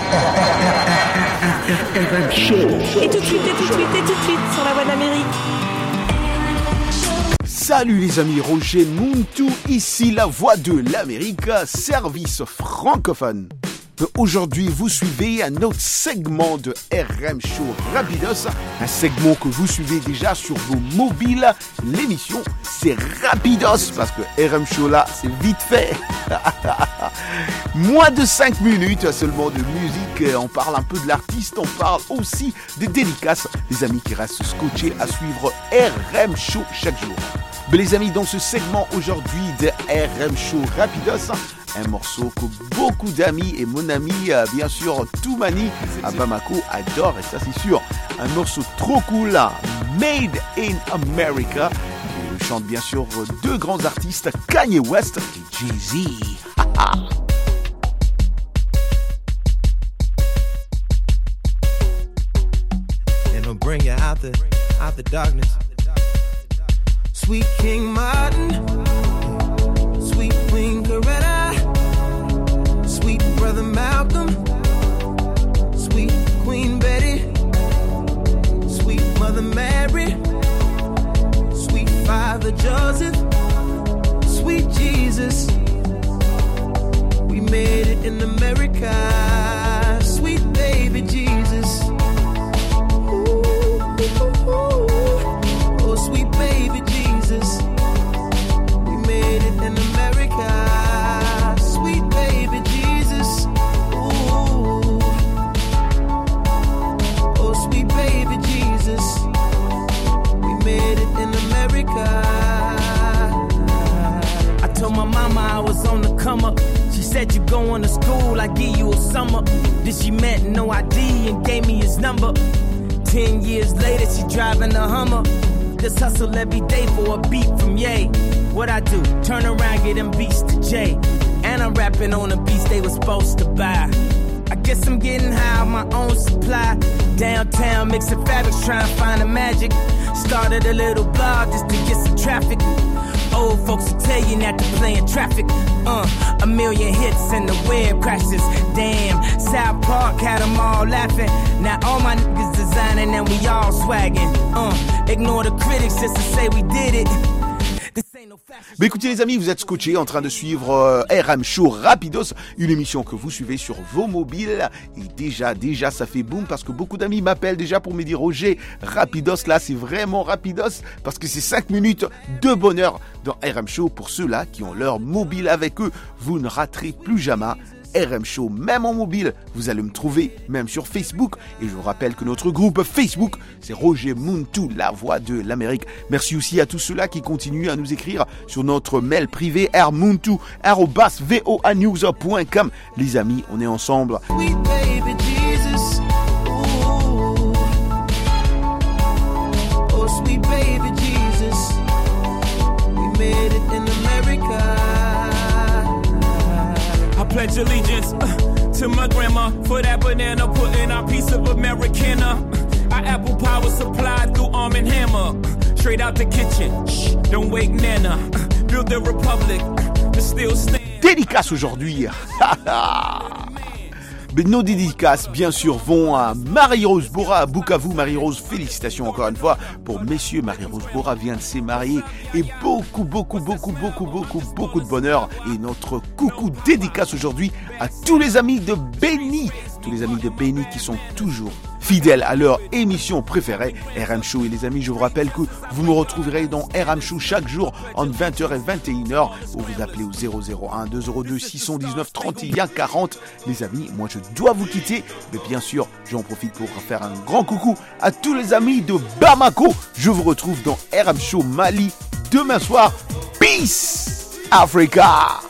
RM Show. Et tout de suite sur la voie d'Amérique. Salut les amis, Roger Muntu, ici la voix de l'Amérique, service francophone. Aujourd'hui, vous suivez un autre segment de RM Show Rapidos, un segment que vous suivez déjà sur vos mobiles. L'émission, c'est Rapidos, parce que RM Show là, c'est vite fait. Moins de 5 minutes seulement de musique, on parle un peu de l'artiste, on parle aussi des dédicaces. Les amis qui restent scotchés à suivre RM Show chaque jour. Mais les amis, dans ce segment aujourd'hui de RM Show Rapidos, un morceau que beaucoup d'amis et mon ami, bien sûr, Toumani à Bamako adore, et ça c'est sûr. Un morceau trop cool, Made in America, qui chante bien sûr deux grands artistes, Kanye West et Jay-Z. And I'll bring you out the darkness. Sweet King Martin, sweet Queen Coretta, sweet Brother Malcolm, sweet Queen Betty, sweet Mother Mary, sweet Father Joseph, sweet Jesus. We made it in America, sweet baby Jesus. Ooh, ooh, ooh. Oh, sweet baby Jesus. We made it in America, sweet baby Jesus. Ooh. Oh, sweet baby Jesus. We made it in America. I told my mama I was on the come up. She said you going to school, I give you a summer. Then she meant no ID and gave me his number. 10 years later, she driving a Hummer. Just hustle every day for a beat from Ye. What I do? Turn around, get them beats to Jay. And I'm rapping on the beats they was supposed to buy. I guess I'm getting high on my own supply. Downtown mixing fabrics, trying to find the magic. Started a little blog just to get some traffic. Old folks will tell you not to play in traffic. A million hits and the web crashes. Damn, South Park had them all laughing. Now all my niggas designing and we all swagging. Ignore the critics just to say we did it. Mais écoutez les amis, vous êtes scotchés en train de suivre RM Show Rapidos, une émission que vous suivez sur vos mobiles. Et déjà ça fait boum parce que beaucoup d'amis m'appellent déjà pour me dire Roger, Rapidos là c'est vraiment Rapidos parce que c'est 5 minutes de bonheur dans RM Show. Pour ceux-là qui ont leur mobile avec eux, vous ne raterez plus jamais RM Show, même en mobile, vous allez me trouver, même sur Facebook. Et je vous rappelle que notre groupe Facebook, c'est Roger Muntu, la voix de l'Amérique. Merci aussi à tous ceux-là qui continuent à nous écrire sur notre mail privé rmuntu@voanews.com. Les amis, on est ensemble. Sweet baby Jesus. Ooh. Oh, sweet baby Jesus. We made it in America. I pledge allegiance to my grandma for that banana pudding, our piece of Americana. Our apple power supplied through Arm & Hammer. Straight out the kitchen, shh, don't wake Nana. Build the republic, but still stand. Dédicace aujourd'hui. Mais nos dédicaces, bien sûr, vont à Marie-Rose Bora à Bukavu. Marie-Rose, félicitations encore une fois pour messieurs. Marie-Rose Bora vient de se marier et beaucoup de bonheur. Et notre coucou dédicace aujourd'hui à tous les amis de Béni. Tous les amis de Béni qui sont toujours fidèles à leur émission préférée, RM Show. Et les amis, je vous rappelle que vous me retrouverez dans RM Show chaque jour entre 20h et 21h, où vous appelez au 001 202 619 31 40. Les amis, moi je dois vous quitter, mais bien sûr, j'en profite pour faire un grand coucou à tous les amis de Bamako. Je vous retrouve dans RM Show Mali demain soir. Peace, Africa!